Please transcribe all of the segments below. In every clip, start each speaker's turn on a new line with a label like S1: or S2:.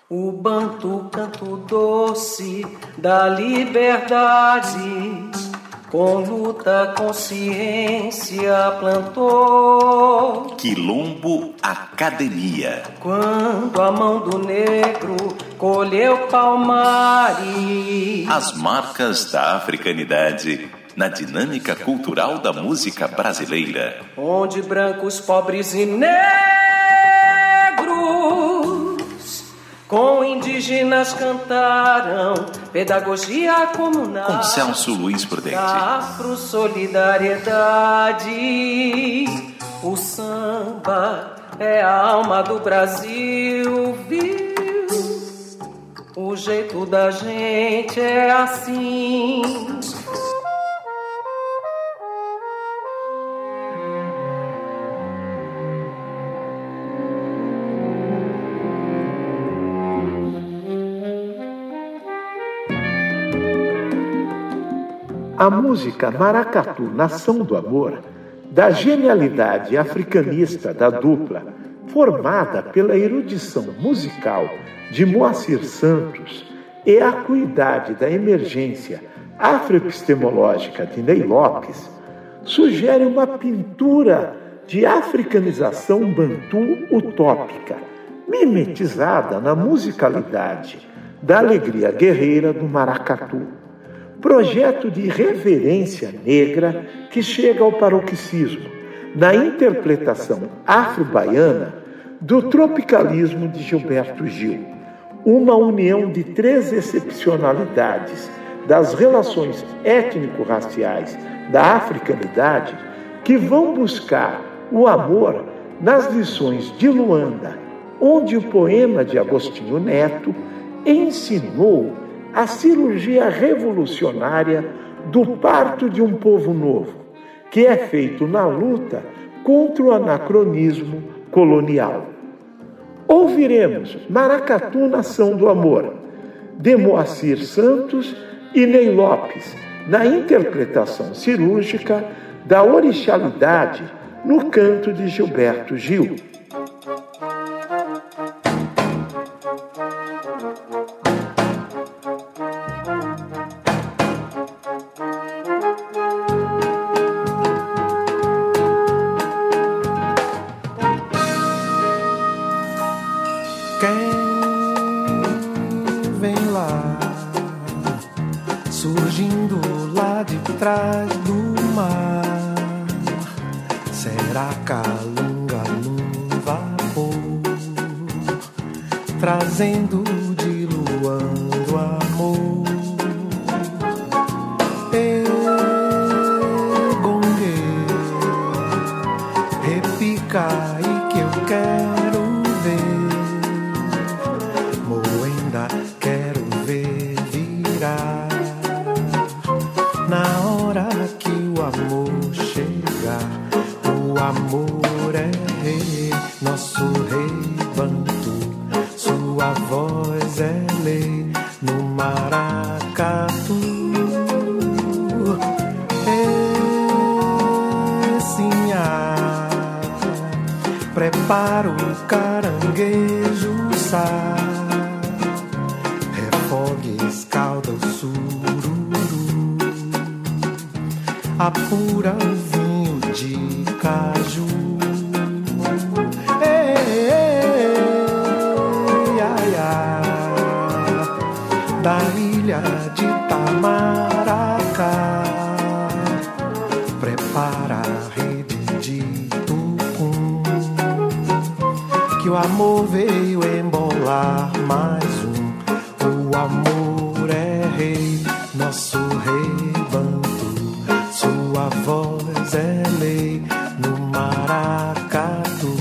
S1: O banto, canto doce da liberdade, com luta, consciência plantou.
S2: Quilombo Academia.
S1: Quando a mão do negro colheu palmares.
S2: As marcas da africanidade na dinâmica cultural da música brasileira.
S1: Onde brancos, pobres e negros com indígenas cantaram pedagogia comunal.
S2: Com Celso Luiz Prudente.
S1: Afro-solidariedade. O samba é a alma do Brasil, viu? O jeito da gente é assim.
S3: A música Maracatu, Nação do Amor, da genialidade africanista da dupla, formada pela erudição musical de Moacir Santos e a acuidade da emergência afroepistemológica de Ney Lopes, sugere uma pintura de africanização bantu utópica, mimetizada na musicalidade da alegria guerreira do maracatu. Projeto de reverência negra que chega ao paroxismo na interpretação afro-baiana do tropicalismo de Gilberto Gil, uma união de três excepcionalidades das relações étnico-raciais da africanidade que vão buscar o amor nas lições de Luanda, onde o poema de Agostinho Neto ensinou a cirurgia revolucionária do parto de um povo novo, que é feito na luta contra o anacronismo colonial. Ouviremos Maracatu, Nação do Amor, de Moacir Santos e Ney Lopes, na interpretação cirúrgica da orixalidade no canto de Gilberto Gil.
S4: Surgindo lá de trás do mar, será Calunga num vapor, trazendo de Luanda o amor. Gongue, repica aí que eu quero ver, Moenda quero ver virar. Na hora que o amor chegar, o amor é rei, nosso rei bantu, sua voz é lei no maracatu. Sinhá, prepara o caranguejo sá, refogue, escalda o sururu, apura o vinho de caju. Da ilha de Tamaracá, prepara a rede de tucum, que o amor veio embolar mais um. O amor é rei, nosso rei bantu, sua voz é lei no maracatu.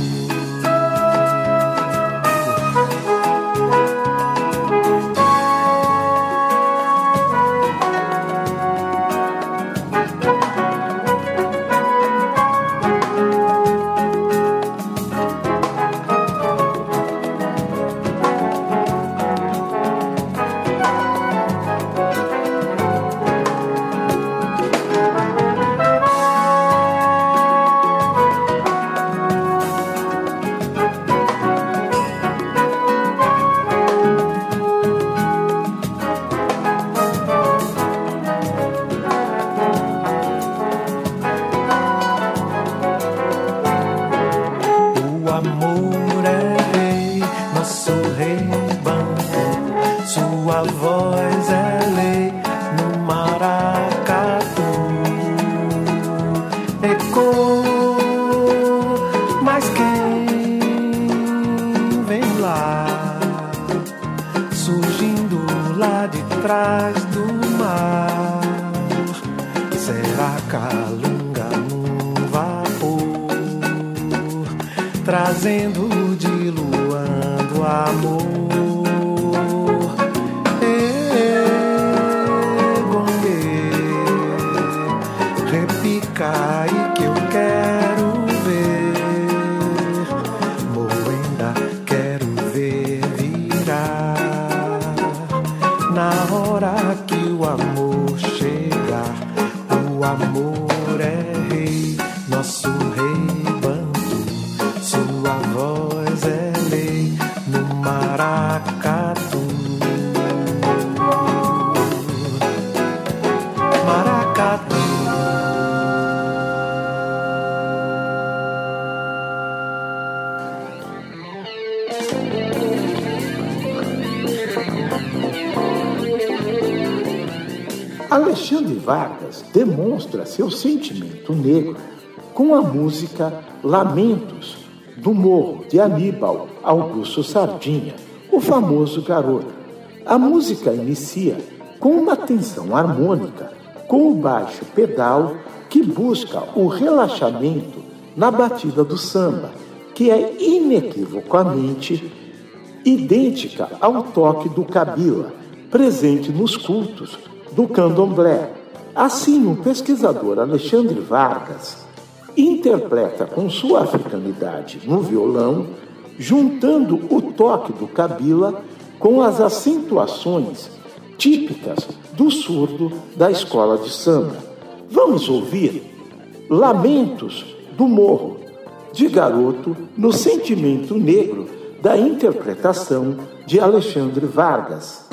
S4: rebanto, sua voz é lei no maracatu. Ecoa, mas quem vem lá, surgindo lá de trás do mar? Será Calunga num vapor, trazendo, diluando amor. Gongue, repica aí que eu quero ver. Moenda, quero ver virar. Na hora que o amor chegar, o amor é rei, nosso rei banto. Sua voz é lei no maracatu. Maracatu.
S3: Alexandre Vargas demonstra seu sentimento negro com a música Lamentos, do Morro de Aníbal Augusto Sardinha, o famoso Garoto. A música inicia com uma tensão harmônica, com o baixo pedal que busca o relaxamento na batida do samba, que é inequivocamente idêntica ao toque do cabila, presente nos cultos do candomblé. Assim, o pesquisador Alexandre Vargas interpreta com sua africanidade no violão, juntando o toque do cabila com as acentuações típicas do surdo da escola de samba. Vamos ouvir Lamentos do Morro de Garoto no sentimento negro da interpretação de Alexandre Vargas.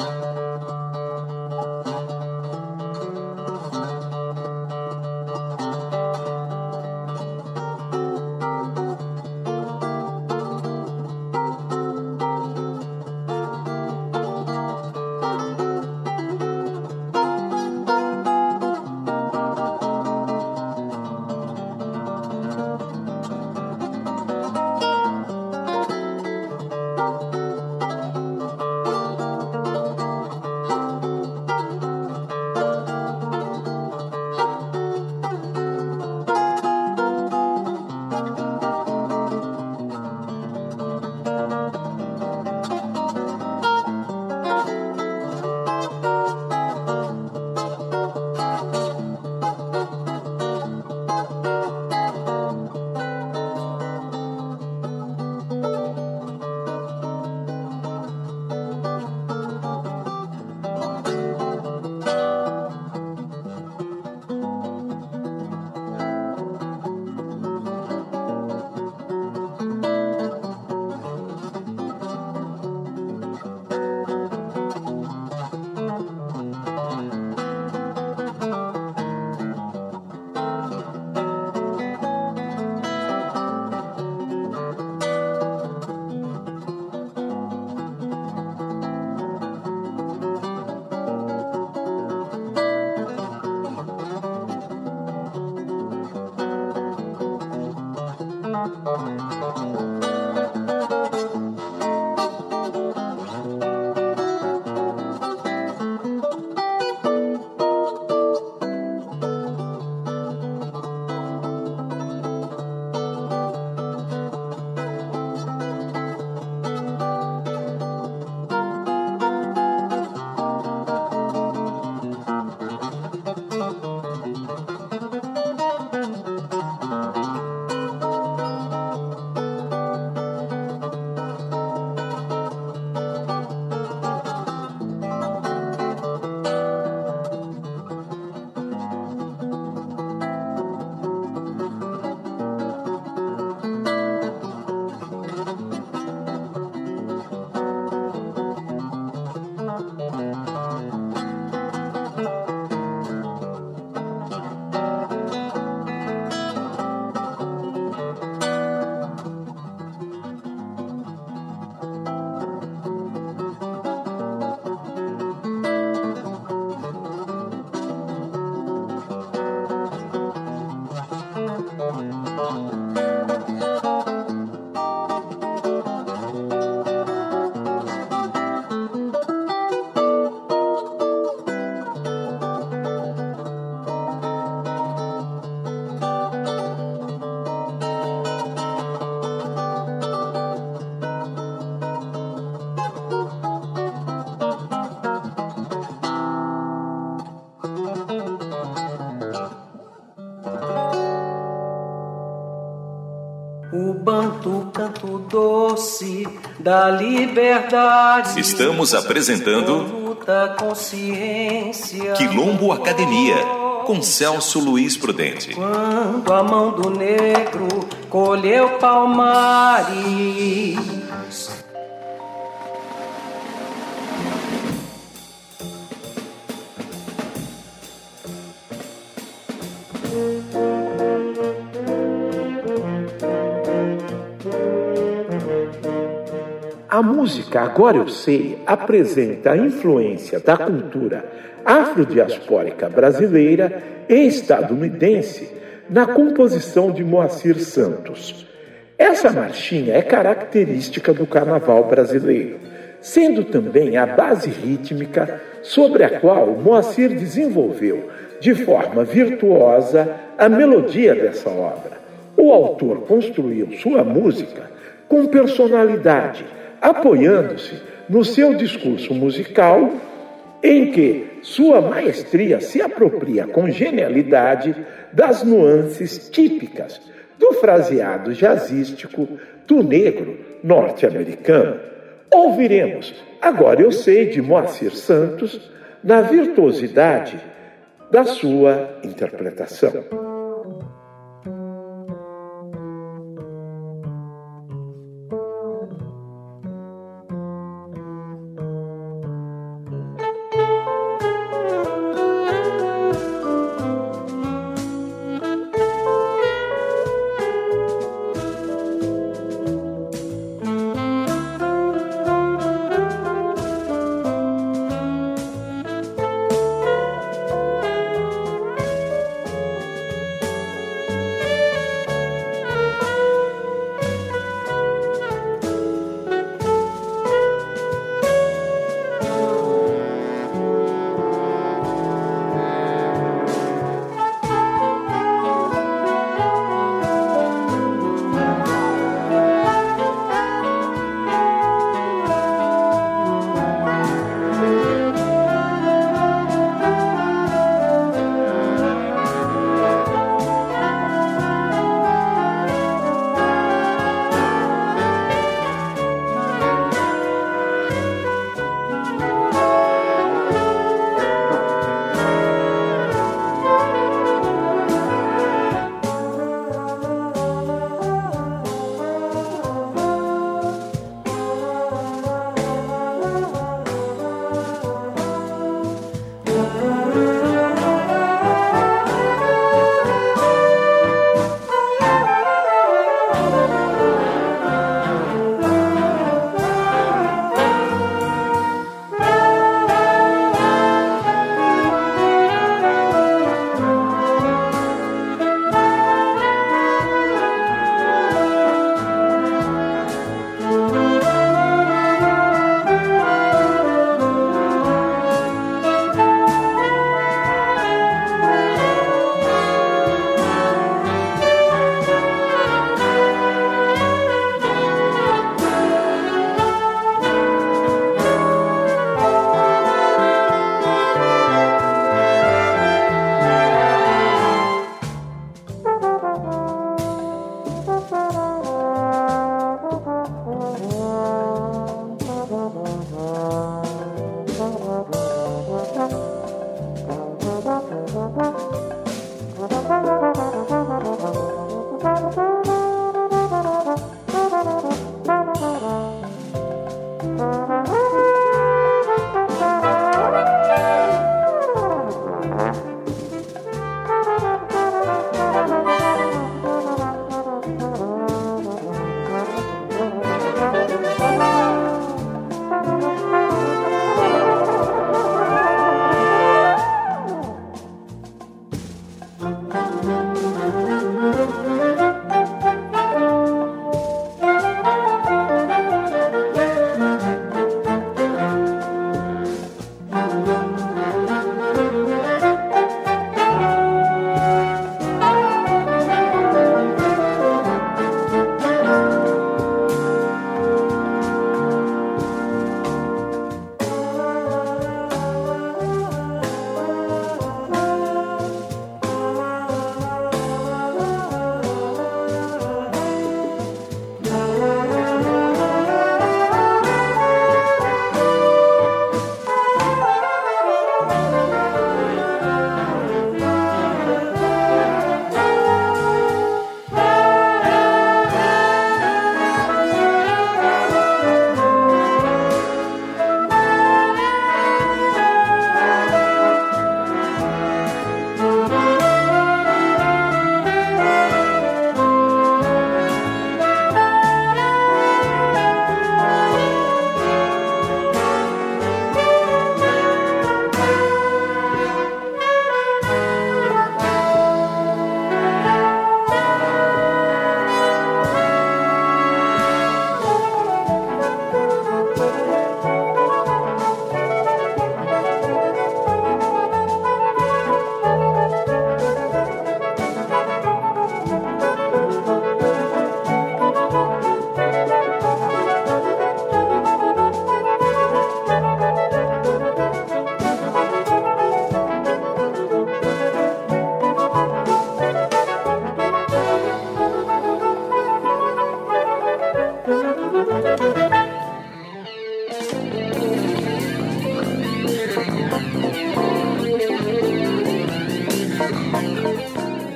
S1: canto doce da liberdade.
S2: Estamos apresentando
S1: luta, consciência,
S2: Quilombo Academia, com Celso Luiz Prudente.
S1: Quando a mão do negro colheu palmares.
S3: A música Agora Eu Sei apresenta a influência da cultura afrodiaspórica brasileira e estadunidense na composição de Moacir Santos. Essa marchinha é característica do carnaval brasileiro, sendo também a base rítmica sobre a qual Moacir desenvolveu de forma virtuosa a melodia dessa obra. O autor construiu sua música com personalidade, apoiando-se no seu discurso musical, em que sua maestria se apropria com genialidade das nuances típicas do fraseado jazzístico do negro norte-americano. Ouviremos Agora Eu Sei, de Moacir Santos, na virtuosidade da sua interpretação.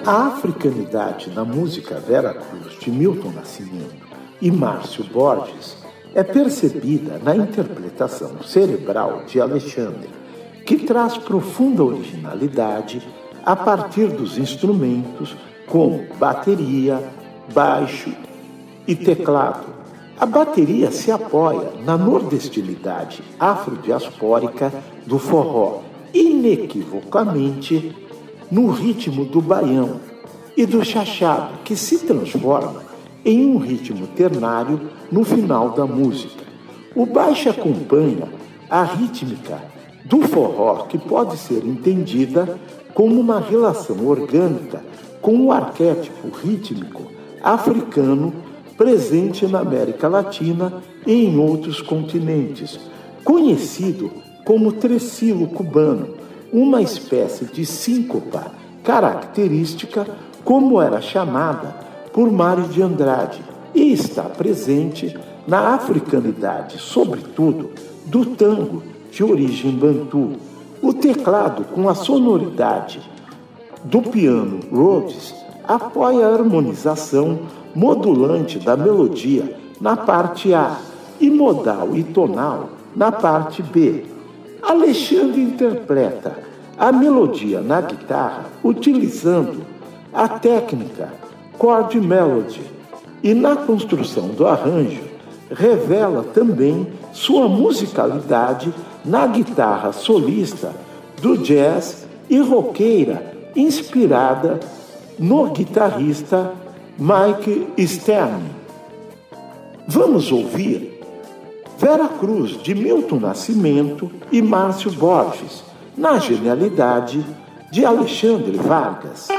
S3: A africanidade na música Vera Cruz de Milton Nascimento e Márcio Borges é percebida na interpretação cerebral de Alexandre, que traz profunda originalidade a partir dos instrumentos como bateria, baixo e teclado. A bateria se apoia na nordestinidade afrodiaspórica do forró, inequivocamente no ritmo do baião e do chachado, que se transforma em um ritmo ternário no final da música. O baixo acompanha a rítmica do forró, que pode ser entendida como uma relação orgânica com o arquétipo rítmico africano presente na América Latina e em outros continentes, conhecido como tressilo cubano, uma espécie de síncopa característica, como era chamada por Mário de Andrade, e está presente na africanidade, sobretudo, do tango de origem bantu. O teclado, com a sonoridade do piano Rhodes, apoia a harmonização modulante da melodia na parte A e modal e tonal na parte B. Alexandre interpreta a melodia na guitarra utilizando a técnica chord melody e, na construção do arranjo, revela também sua musicalidade na guitarra solista do jazz e roqueira, inspirada no guitarrista Mike Stern. Vamos ouvir Vera Cruz de Milton Nascimento e Márcio Borges, na genialidade de Alexandre Vargas.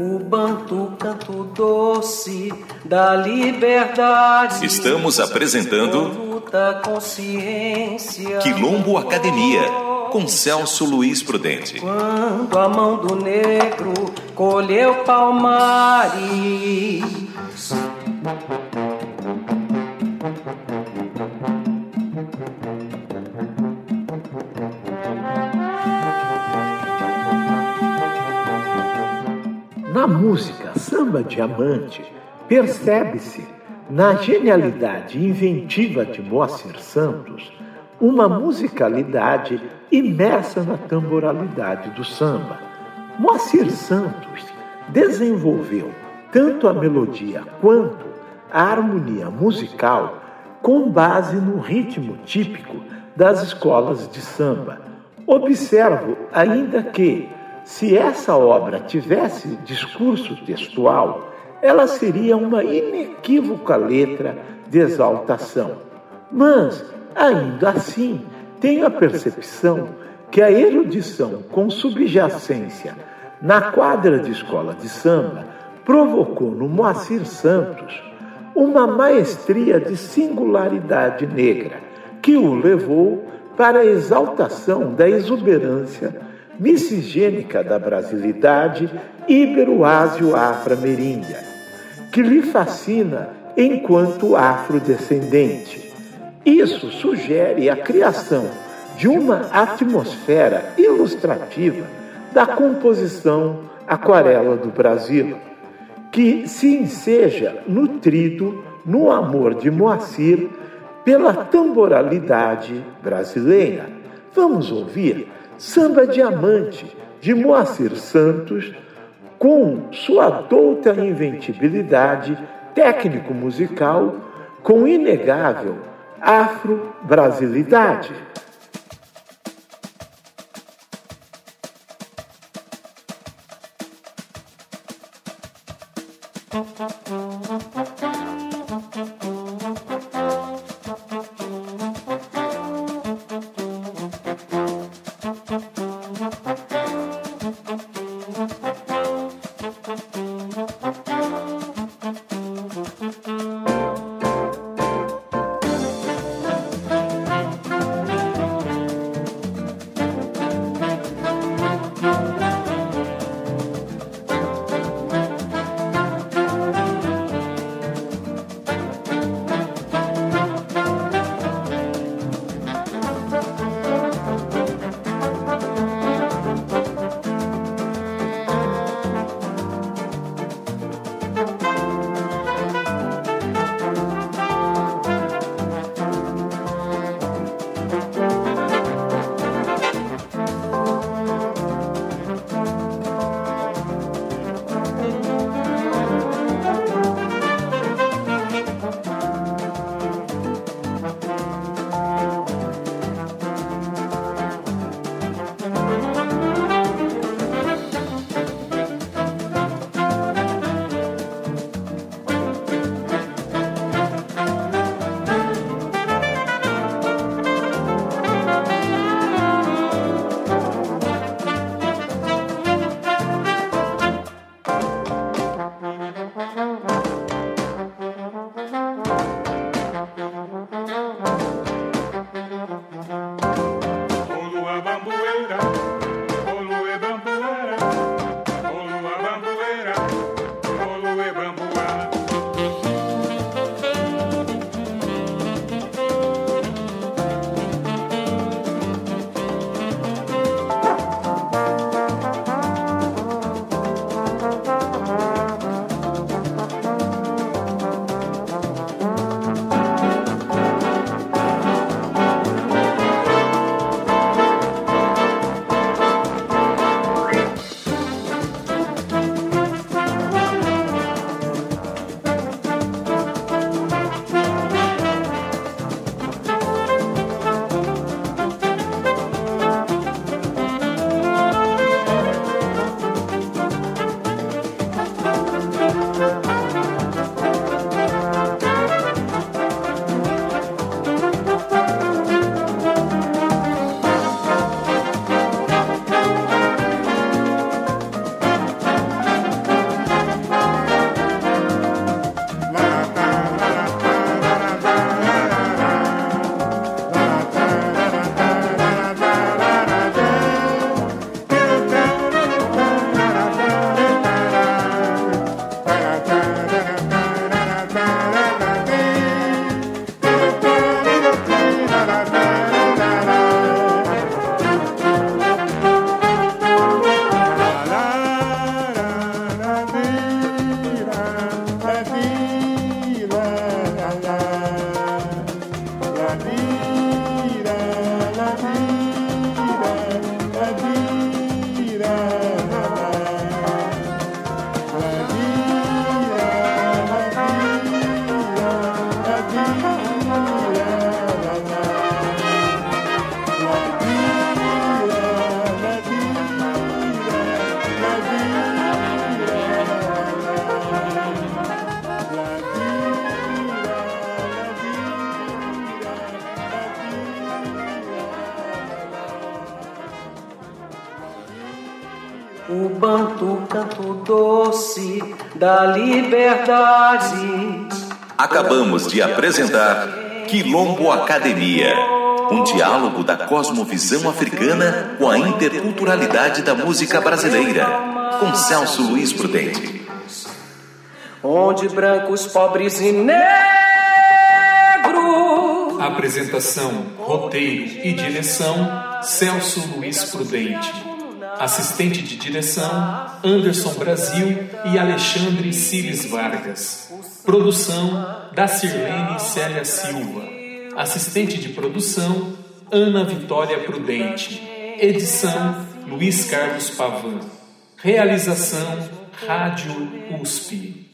S1: o banto canto doce da liberdade.
S2: Estamos apresentando
S1: luta, consciência,
S2: Quilombo Academia, com Celso Luiz Prudente.
S1: Quando a mão do negro colheu palmares.
S3: Na música Samba Diamante, percebe-se, na genialidade inventiva de Moacir Santos, uma musicalidade imersa na tamboralidade do samba. Moacir Santos desenvolveu tanto a melodia quanto a harmonia musical com base no ritmo típico das escolas de samba. Observo ainda que, se essa obra tivesse discurso textual, ela seria uma inequívoca letra de exaltação. Mas, ainda assim, tenho a percepção que a erudição com subjacência na quadra de escola de samba provocou no Moacir Santos uma maestria de singularidade negra que o levou para a exaltação da exuberância miscigênica da brasilidade ibero-ásio-afro-ameríndia, que lhe fascina enquanto afrodescendente. Isso sugere a criação de uma atmosfera ilustrativa da composição aquarela do Brasil, que se enseja nutrido no amor de Moacir pela tamboralidade brasileira. Vamos ouvir Samba Diamante, de Moacir Santos, com sua douta inventibilidade técnico-musical, com inegável afro-brasilidade.
S1: o banto canto doce da liberdade.
S2: Acabamos de apresentar Quilombo Academia, um diálogo da cosmovisão africana com a interculturalidade da música brasileira, com Celso Luiz Prudente.
S1: Onde brancos, pobres e negros.
S5: Apresentação, roteiro e direção, Celso Luiz Prudente. Assistente de direção, Anderson Brasil e Alexandre Cires Vargas. Produção, Dacirlene Célia Silva. Assistente de produção, Ana Vitória Prudente. Edição, Luiz Carlos Pavan. Realização, Rádio USP.